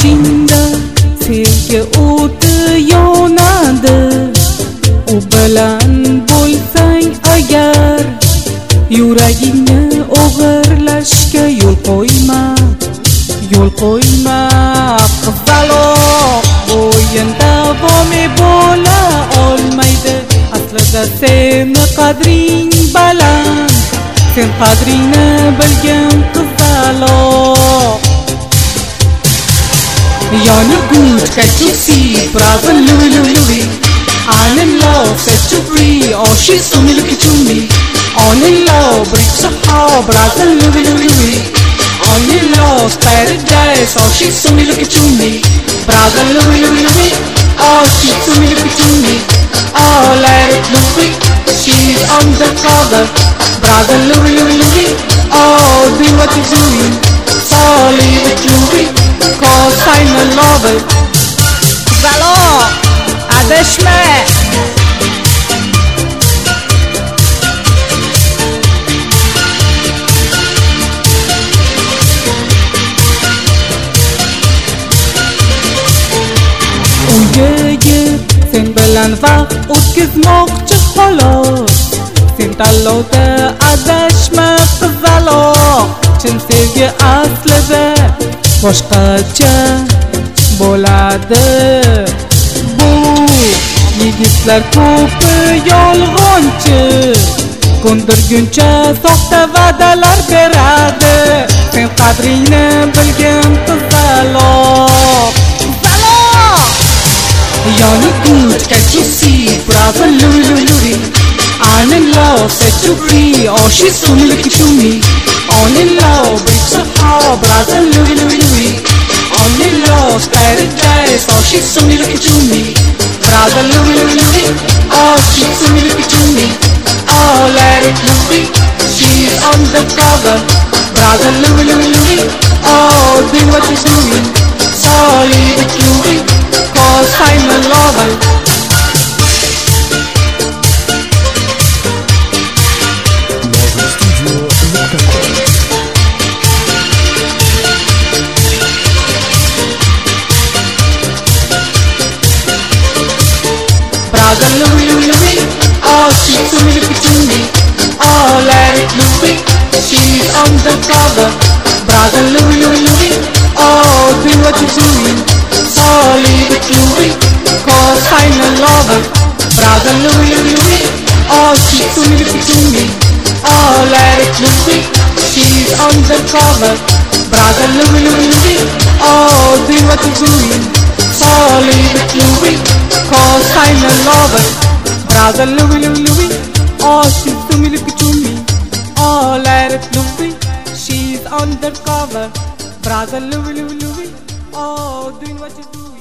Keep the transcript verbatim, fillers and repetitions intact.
ichingda sevgi o'ti yonadi. U bilan bo'lsang agar yuragingni o'g'irlashga yo'l qo'yma, yo'l qo'yma. Qizaloq o'yin davomi bo'la olmaydi. Aslida seni qadring baland, sen qadringni bilgan qizaloq. You're good, can't you see? Brother Louie, Louie, Louie. I'm in love, set you free. Oh, she's so me, look at me. On in love, breaks a heart. Brother Louie, Louie, Louie. On in love, paradise. Oh, she's so me, look at me. Brother Louie, Louie, Louie. Oh, she's so me, look at me. Oh, let it Louie. She's on the cover. Brother Louie, Louie, Louie. Oh, do what you're doing. So leave it Louie, cause I'm a lover. Qizaloq, adashma. Uyga sen bilan vaqt o'tkazmoqchi xolos. Sen tanlovda adashma qizaloq. Chin sevgi aslida boshqacha bo'ladi. Bu yigitlar ko'pi yolg'onchi, ko'ndirguncha soxta va'dalar beradi. Sen qadringni bilgan qizaloq. Qizaloq, you're good, can't you see? Brother Louie, Louie, Louie. I'm in love, set you free. Oh, she's so me, look at me. On in love, breaks a heart. Brother Louie, Louie, Louie. On in love, paradise. Oh, she's so me, look at me. Brother Louie, Louie, Louie. Oh, she's so me, look at me. Oh, let it Louie. She's on the cover. Brother Louie, Louie, Louie. Oh, do what you're doing. So leave it Louie, cause I'm a lover. Brother Louie, Louie, Louie. Oh, she's so me, look at me. Oh, let it Louie. She's on the cover. Brother Louie, Louie, Louie. Oh, do what you're doing. So leave it Louie, cause I'm a lover. Brother Louie, Louie, Louie. Oh, she's so me, look at me. Oh, let it Louie. She's on the cover. Brother Louie, Louie, Louie. Oh, do what you're doing. So leave it Louie, cause I'm a lover. Brother Louie, Louie, Louie. Oh, she's so me, look at me. Oh, let it Louie. She's on the cover. Brother Louie, Louie, Louie. Oh, doing what you do.